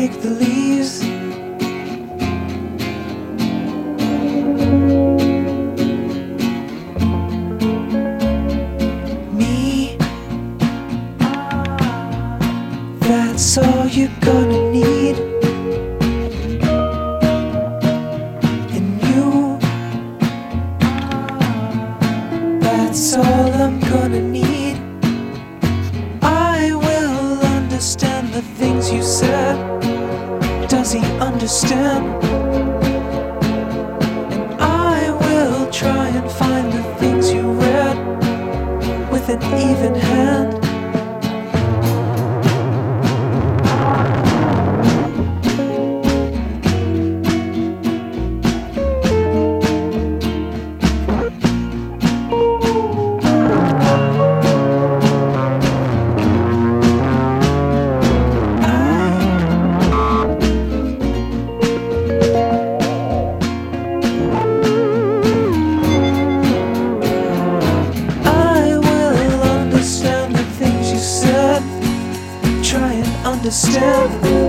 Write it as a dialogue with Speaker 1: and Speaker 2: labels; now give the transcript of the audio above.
Speaker 1: make-believes. Me, that's all you're gonna need. And you, that's all I'm gonna need. I will understand the things you said. Does he understand? And I will try and find the things you read with an even hand. Try and understand.